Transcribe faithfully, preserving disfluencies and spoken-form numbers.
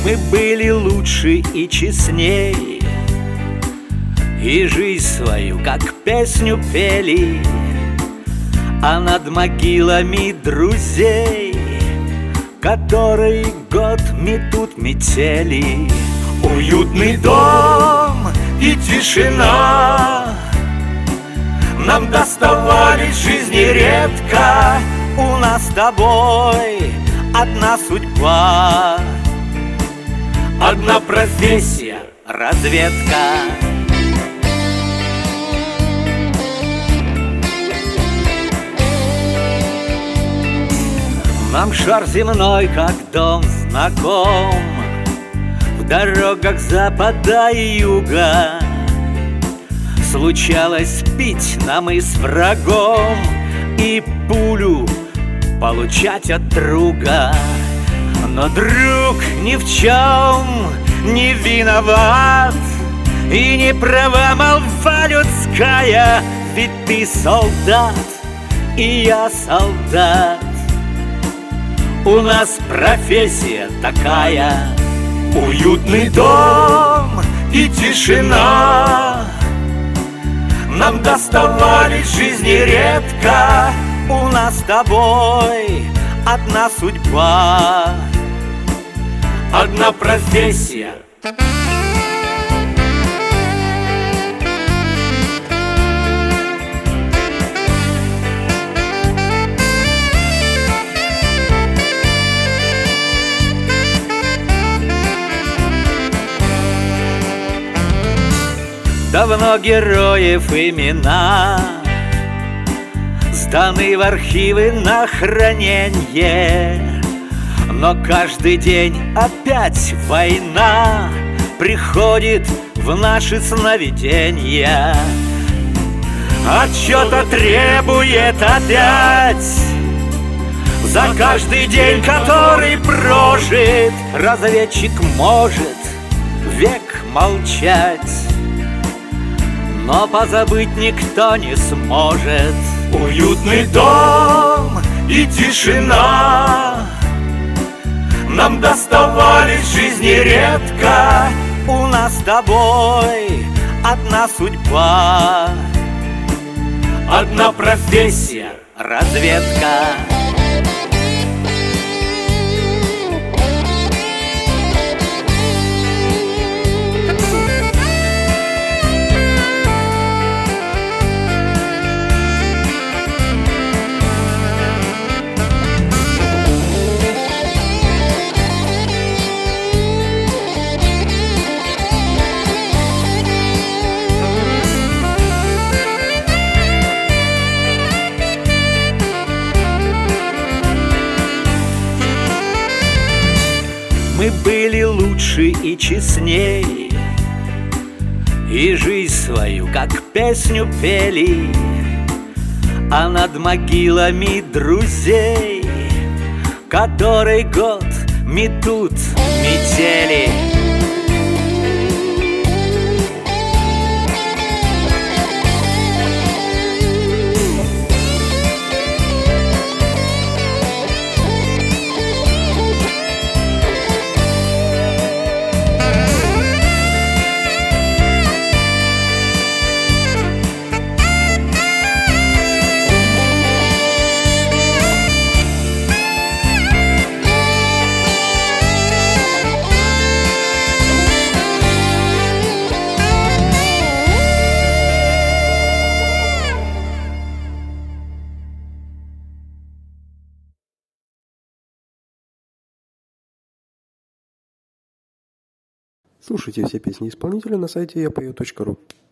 Мы были лучше и честней, и жизнь свою, как песню, пели, а над могилами друзей, который год метут метели. Уютный дом и тишина нам доставались в жизни редко. У нас с тобой одна судьба, одна профессия — разведка. Нам шар земной, как дом, знаком в дорогах запада и юга. Случалось пить нам и с врагом, и пулю получать от друга. Но друг ни в чем не виноват, и не права молва людская, ведь ты солдат, и я солдат. У нас профессия такая. Уютный дом и тишина нам доставались в жизни редко. У нас с тобой одна судьба, одна профессия. Давно героев имена сданы в архивы на храненье, но каждый день опять война приходит в наши сновидения. Отчета требует опять за каждый день, который прожит. Разведчик может век молчать, но позабыть никто не сможет. Уютный дом и тишина нам доставались в жизни редко. У нас с тобой одна судьба, одна профессия — разведка. Мы были лучше и честней, и жизнь свою, как песню, пели, а над могилами друзей, который год метут метели. Слушайте все песни исполнителя на сайте я пою точка ру.